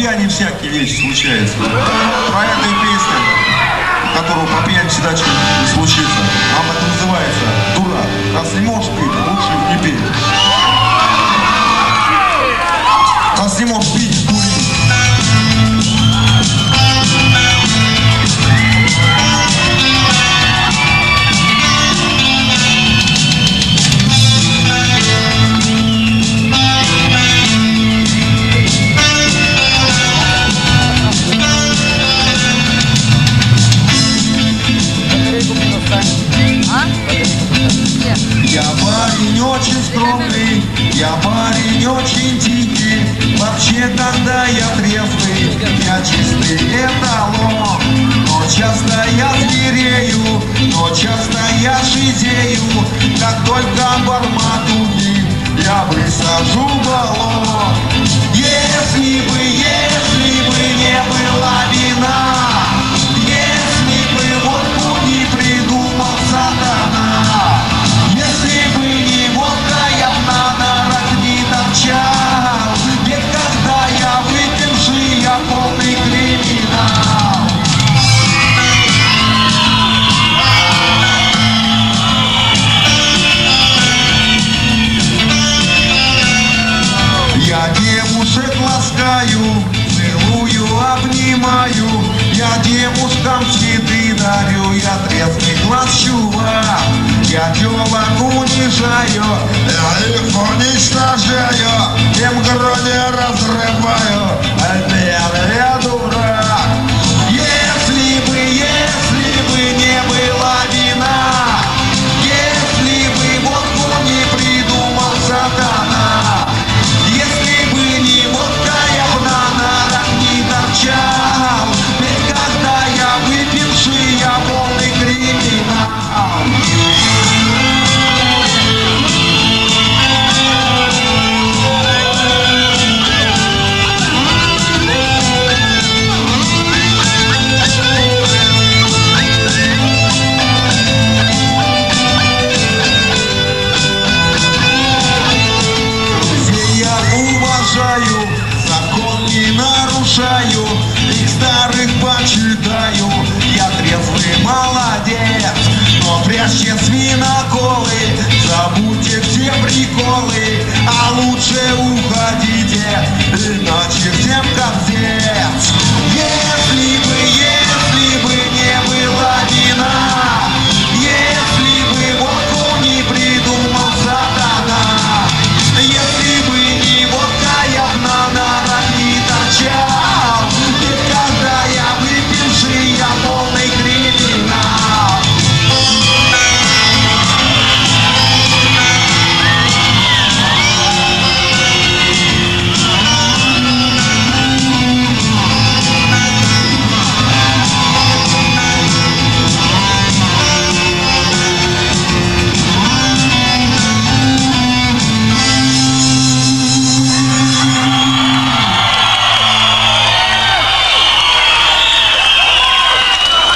пьяни всякие вещи случаются. Про эту песню, которую по пьяни всегда что-нибудь случится. Нам это называется «Дурак». Раз не можешь пить, лучше не пей. Раз не можешь пить, кури. Я парень очень строгий, я парень очень тихий. Вообще, когда я трезвый, я чистый эталон. Но часто я зверею, но часто я шизею. Как только барматуги, я высажу баллон. Если бы не была вина, если бы водку не придумал сатана, если бы не водка, я б на нарах не торчал. Ведь когда я выпивший, я полный криминал. Я девушек ласкаю, целую, обнимаю. Я девушкам цветы дарю, я трезвый глаз чувак. Я девок унижаю, я их уничтожаю, им груди разрываю, я дурак. Если бы не была вина, если бы водку не придумал сатана, если бы не водка, я б на нарах не торчал. Ведь когда я выпивший, я полный криминал. Закон не нарушаю, их старых почитаю. Я трезвый молодец, но прячьте свиноколы, забудьте все приколы, а лучше уходите и на